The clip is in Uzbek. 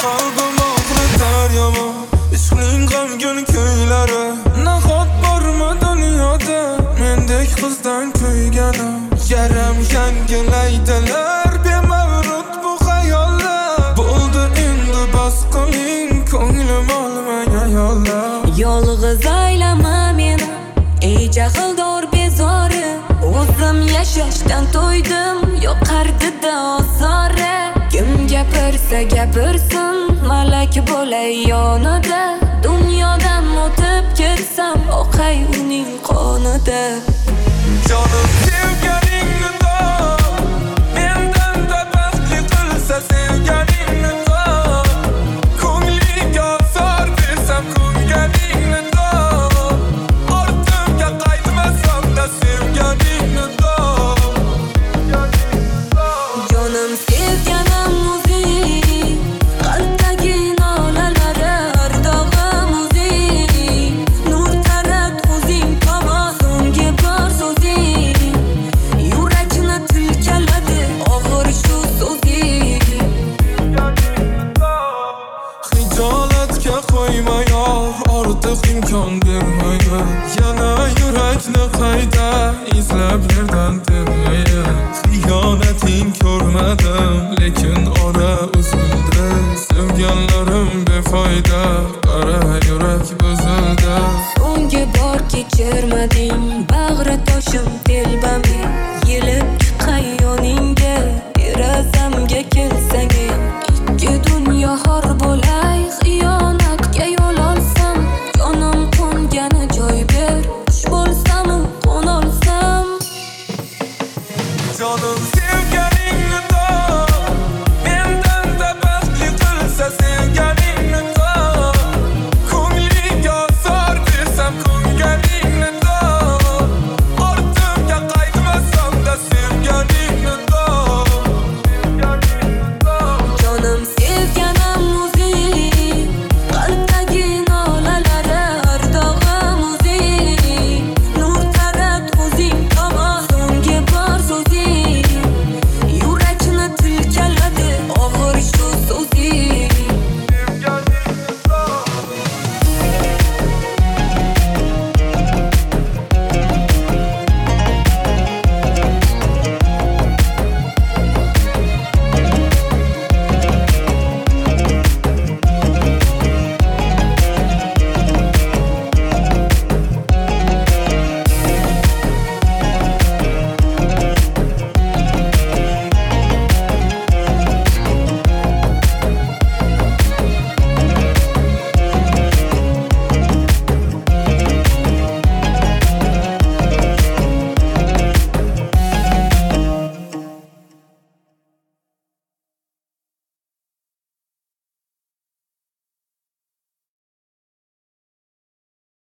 Qalbim og'ritar yomon ishqning g'amgin kuylari. Nahot bormi dunyoda mendek qizdan kuygani? Yaram yangilaydilar bemavrut bu xayollar. Bo'ldi endi bas qiling ko'nglim olmay ayollar. Yolg'iz aylama meni ey jahldor bezori. O'zim yashashdan to'ydim yo'q ardida osori. Kim gapirsa gapirsin malak bo'lay yonida. Dunyodan o'tib ketsam oqay uning qonida. Jonim sevganingni top, mendan da baxtli qilsa sevganingni top. Ko'ngliga sor desam ko'nganingni top. Ortimga qaytmasam da sevganingni top. Jonim sevganim o'zing, qalbdagi nolalari ardog'im o'zing. Nur tarat o'zing tomon so'nggi bor so'zing. Yurakni tilkaladi og'ir shu so'zing. Hijolatga qo'yma yor, ortiq imkon bermayin. Yana yurakni qayta izlab yerdan termayin. Xiyonating ko'rmadim lekin ora uzildi. Sevganlarim befoyda, qara yurak buzildi. So'nggi bor kechirmading bag'ri toshim telbaming. Yelib chiqay yoningga derazamga kelsang. Ikki dunyo xor bo'lay xiyonatga yo'l olsam. Jonim qo'ngani joy ber, qush bo'lsam qo'nolsam. Jonim